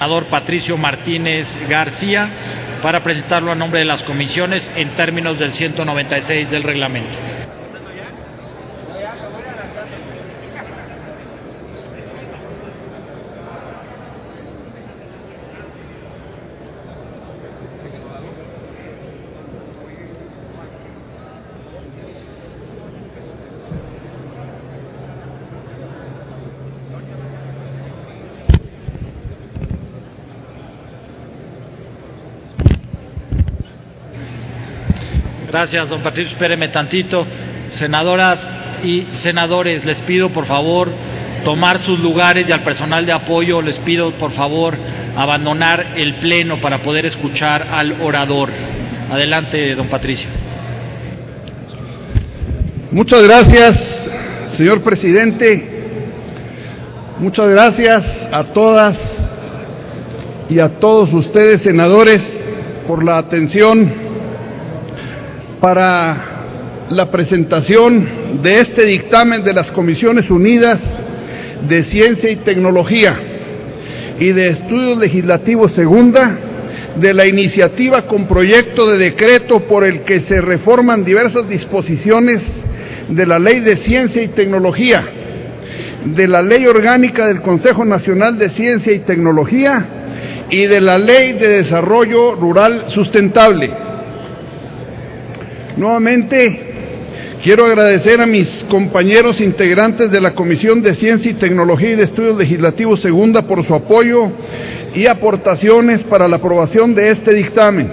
Senador Patricio Martínez García para presentarlo a nombre de las comisiones en términos del 196 del reglamento. Gracias, don Patricio. Espéreme tantito. Senadoras y senadores, les pido por favor tomar sus lugares, y al personal de apoyo les pido por favor abandonar el pleno para poder escuchar al orador. Adelante, don Patricio. Muchas gracias, señor presidente. Muchas gracias a todas y a todos ustedes, senadores, por la atención para la presentación de este dictamen de las Comisiones Unidas de Ciencia y Tecnología y de Estudios Legislativos Segunda, de la iniciativa con proyecto de decreto por el que se reforman diversas disposiciones de la Ley de Ciencia y Tecnología, de la Ley Orgánica del Consejo Nacional de Ciencia y Tecnología y de la Ley de Desarrollo Rural Sustentable. Nuevamente, quiero agradecer a mis compañeros integrantes de la Comisión de Ciencia y Tecnología y de Estudios Legislativos Segunda por su apoyo y aportaciones para la aprobación de este dictamen.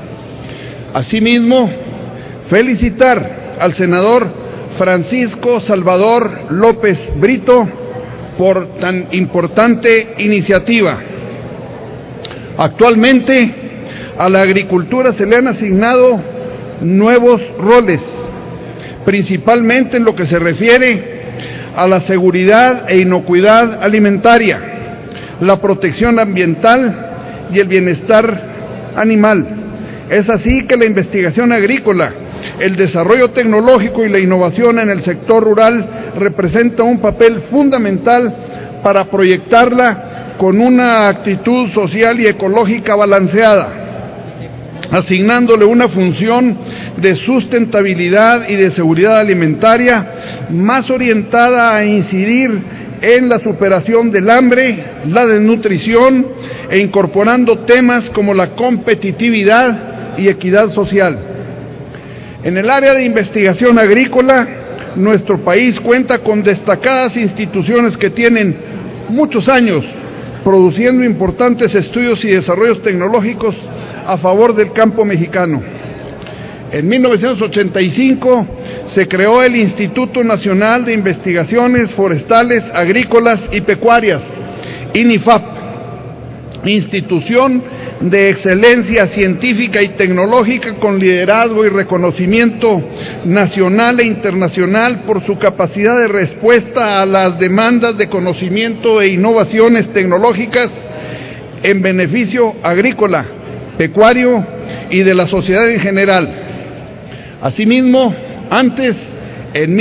Asimismo, felicitar al senador Francisco Salvador López Brito por tan importante iniciativa. Actualmente, a la agricultura se le han asignado nuevos roles, principalmente en lo que se refiere a la seguridad e inocuidad alimentaria, la protección ambiental y el bienestar animal. Es así que la investigación agrícola, el desarrollo tecnológico y la innovación en el sector rural representa un papel fundamental para proyectarla con una actitud social y ecológica balanceada, asignándole una función de sustentabilidad y de seguridad alimentaria más orientada a incidir en la superación del hambre, la desnutrición e incorporando temas como la competitividad y equidad social. En el área de investigación agrícola, nuestro país cuenta con destacadas instituciones que tienen muchos años produciendo importantes estudios y desarrollos tecnológicos a favor del campo mexicano. En 1985 se creó el Instituto Nacional de Investigaciones Forestales, Agrícolas y Pecuarias, INIFAP, institución de excelencia científica y tecnológica con liderazgo y reconocimiento nacional e internacional por su capacidad de respuesta a las demandas de conocimiento e innovaciones tecnológicas en beneficio agrícola, pecuario y de la sociedad en general. Asimismo, antes, en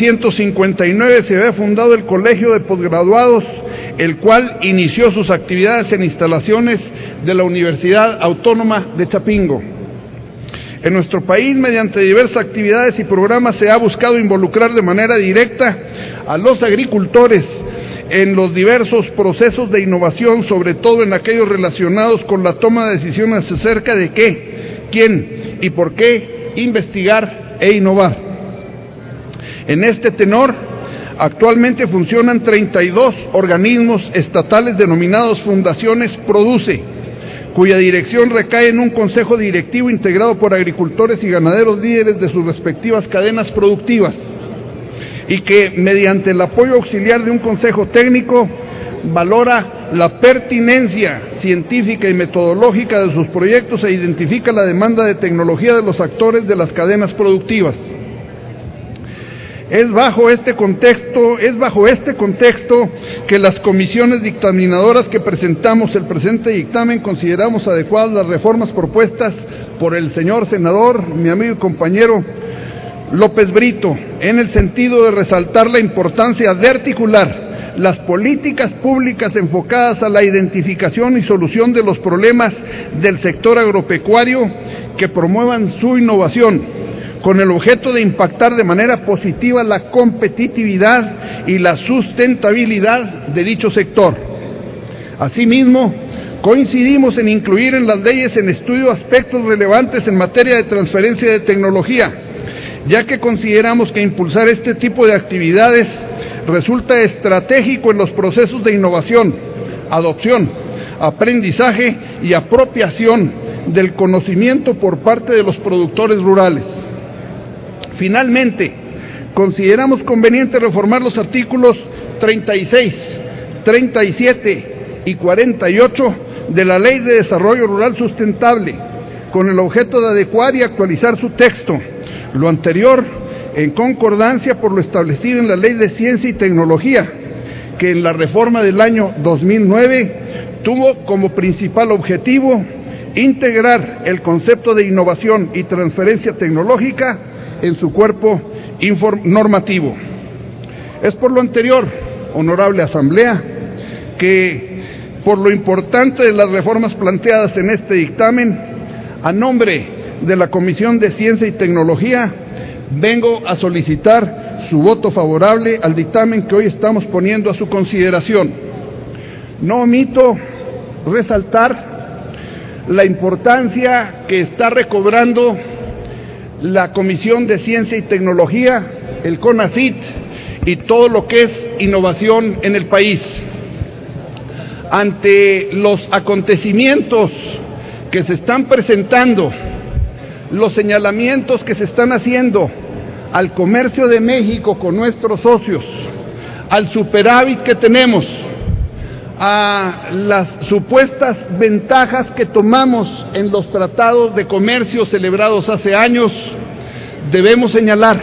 1959, se había fundado el Colegio de Posgraduados, el cual inició sus actividades en instalaciones de la Universidad Autónoma de Chapingo. En nuestro país, mediante diversas actividades y programas, se ha buscado involucrar de manera directa a los agricultores en los diversos procesos de innovación, sobre todo en aquellos relacionados con la toma de decisiones acerca de qué, quién y por qué investigar e innovar. En este tenor, actualmente funcionan 32 organismos estatales denominados Fundaciones Produce, cuya dirección recae en un consejo directivo integrado por agricultores y ganaderos líderes de sus respectivas cadenas productivas, y que, mediante el apoyo auxiliar de un consejo técnico, valora la pertinencia científica y metodológica de sus proyectos e identifica la demanda de tecnología de los actores de las cadenas productivas. Es bajo este contexto que las comisiones dictaminadoras que presentamos el presente dictamen consideramos adecuadas las reformas propuestas por el señor senador, mi amigo y compañero López Brito, en el sentido de resaltar la importancia de articular las políticas públicas enfocadas a la identificación y solución de los problemas del sector agropecuario que promuevan su innovación, con el objeto de impactar de manera positiva la competitividad y la sustentabilidad de dicho sector. Asimismo, coincidimos en incluir en las leyes en estudio aspectos relevantes en materia de transferencia de tecnología, ya que consideramos que impulsar este tipo de actividades resulta estratégico en los procesos de innovación, adopción, aprendizaje y apropiación del conocimiento por parte de los productores rurales. Finalmente, consideramos conveniente reformar los artículos 36, 37 y 48 de la Ley de Desarrollo Rural Sustentable, con el objeto de adecuar y actualizar su texto. Lo anterior, en concordancia por lo establecido en la Ley de Ciencia y Tecnología, que en la reforma del año 2009 tuvo como principal objetivo integrar el concepto de innovación y transferencia tecnológica en su cuerpo normativo. Es por lo anterior, honorable Asamblea, que por lo importante de las reformas planteadas en este dictamen, a nombre de la Comisión de Ciencia y Tecnología, vengo a solicitar su voto favorable al dictamen que hoy estamos poniendo a su consideración. No omito resaltar la importancia que está recobrando la Comisión de Ciencia y Tecnología, el CONACYT y todo lo que es innovación en el país. Ante los acontecimientos que se están presentando, los señalamientos que se están haciendo al comercio de México con nuestros socios, al superávit que tenemos, a las supuestas ventajas que tomamos en los tratados de comercio celebrados hace años, debemos señalar,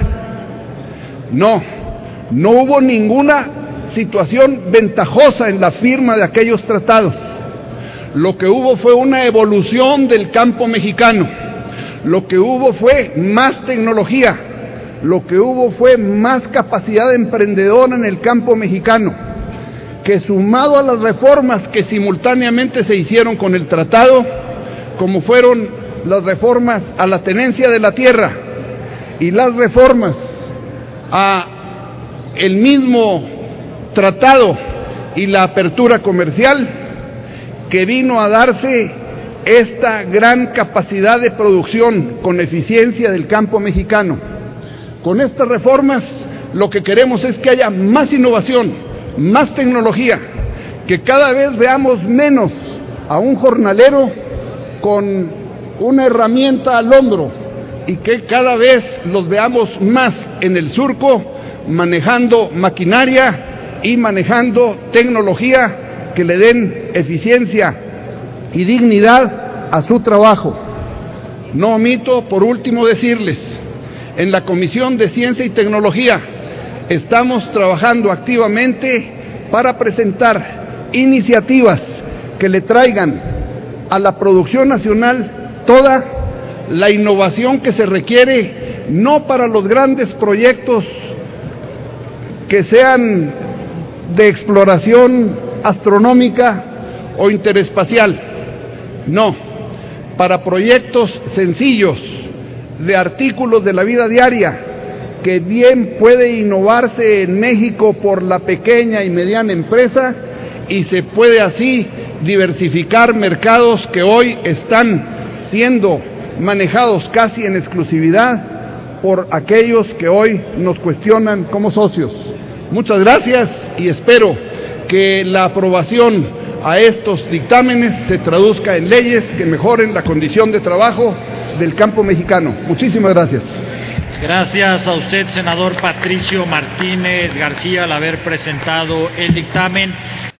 no hubo ninguna situación ventajosa en la firma de aquellos tratados. Lo que hubo fue una evolución del campo mexicano, lo que hubo fue más tecnología, lo que hubo fue más capacidad emprendedora en el campo mexicano, que sumado a las reformas que simultáneamente se hicieron con el tratado, como fueron las reformas a la tenencia de la tierra y las reformas a el mismo tratado y la apertura comercial, que vino a darse esta gran capacidad de producción con eficiencia del campo mexicano. Con estas reformas lo que queremos es que haya más innovación, más tecnología, que cada vez veamos menos a un jornalero con una herramienta al hombro y que cada vez los veamos más en el surco manejando maquinaria y manejando tecnología que le den eficiencia y dignidad a su trabajo. No omito, por último, decirles, en la Comisión de Ciencia y Tecnología estamos trabajando activamente para presentar iniciativas que le traigan a la producción nacional toda la innovación que se requiere, no para los grandes proyectos que sean de exploración astronómica o interespacial, no, para proyectos sencillos de artículos de la vida diaria, que bien puede innovarse en México por la pequeña y mediana empresa y se puede así diversificar mercados que hoy están siendo manejados casi en exclusividad por aquellos que hoy nos cuestionan como socios. Muchas gracias y espero que la aprobación a estos dictámenes se traduzca en leyes que mejoren la condición de trabajo del campo mexicano. Muchísimas gracias. Gracias a usted, senador Patricio Martínez García, al haber presentado el dictamen.